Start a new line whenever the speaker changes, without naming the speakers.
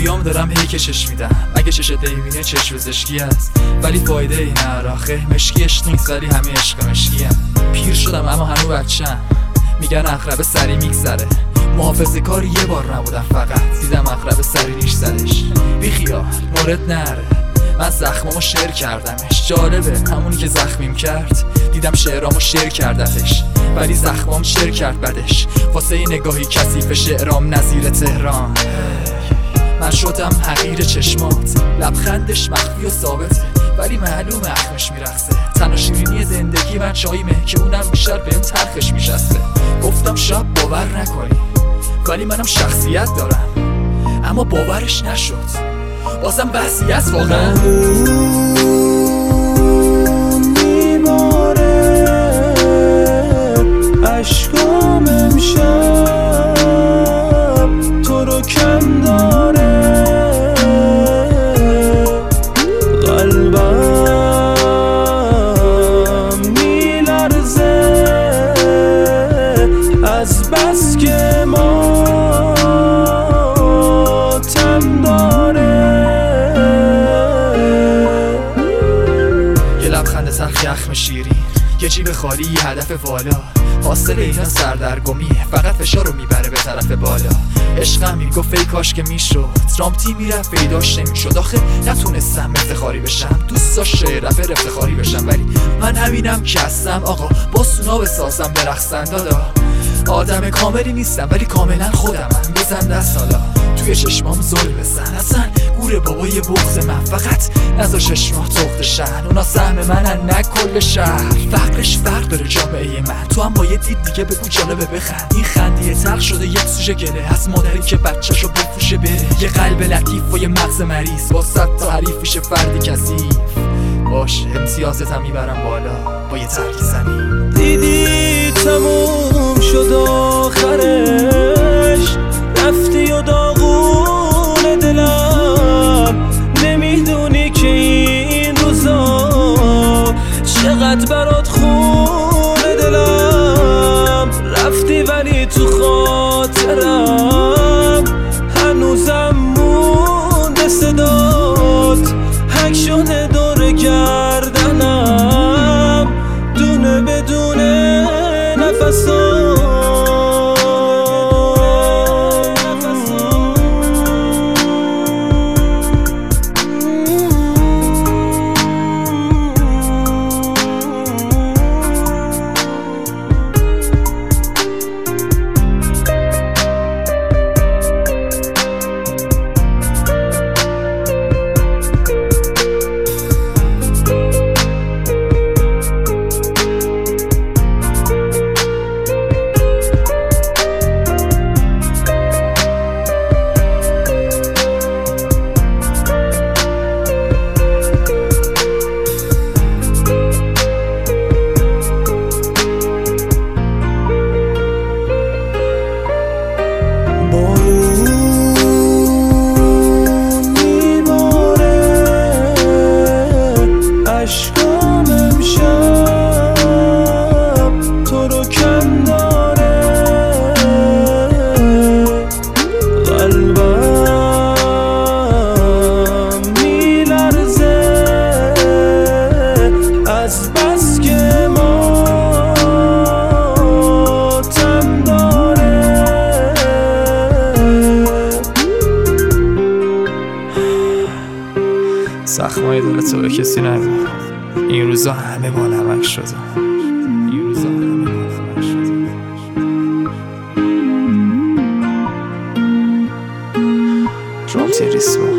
خوبیام دارم هی کشش میدم، اگه چشت نمیبینه چشم پزشکی است، ولی فایده ای نه آخه مشکی عشق نیست، ولی همه عشق مشکی هم. پیر شدم اما هنو بچم، میگن اقرب سری میگذره، محافظه کاری یه بار نبودم، فقط دیدم اقرب سری ریش زدش. بیخیال مورد نره، من زخمامو شعر کردمش. جالبه همونی که زخمیم کرد دیدم شعرامو شعر کردتش، ولی زخمام شعر کرد بدش. واسه نگاهی کثیف شعرام نظیر تهران، من شدم حقیر چشمات. لبخندش مخفی و ثابته، ولی معلوم اخمش میرخصه. تنها شیرینی زندگی من چاییمه که اونم بیشتر بهم تلخش میشسته. گفتم شب باور نکنی، ولی منم شخصیت دارم، اما باورش نشد. بازم بحثی از واقعا
میباره عشقام امشب تو رو کم داره. قلبم میلرزه از بس که ماتم داره.
تلخ یخم شیرین، یه جیب خالی، یه هدف والا. حاصل اینا سردرگمیه، فقط فشار رو میبره به طرف بالا. عشقم میگفت ای کاش که میشد، ترامپتی میرفت پیداش نمیشد. آخه نتونستم افتخاری بشم، دوست داشت رپر افتخاری بشم، ولی من همینم که هستم آقا. با سونا بسازم برقصن دادا. آدم کاملی نیستم ولی کاملا خودمم. بزن دست حالا توی چشمام زل بزن، اصلا گور بابای بغض من. فقط نذار چشمات تخت شن، اونا سهم منن نه کل شهر. فقرش فرق داره جامعه من، تو هم با یه دید دیگه بگو جالبه بخند. این خندیه تلخ شده یک سوژه گله، از مادری که بچه‌شو بفروشه بره. یه قلب لطیف و یه مغز مریض، با 100 تا حریف میشه فردی کثیف. باشه امتیازتم میبرم بالا با یه ترک زمین.
دیدی تموم شد آخرش، رفتی و داغون دلم. نمیدونی که این روزا چقدر برات خونه دلم. رفتی ولی تو خاطرم هنوزم مونده صدات. حک شده دور گردنم دونه بدونه نفسات. عشقام امشب تو رو کم داره. قلبم میلرزه از بس که ماتم داره.
زخمای دل تو به کسی نگو، این روزا همه با نمک شده. رامتی ریسمو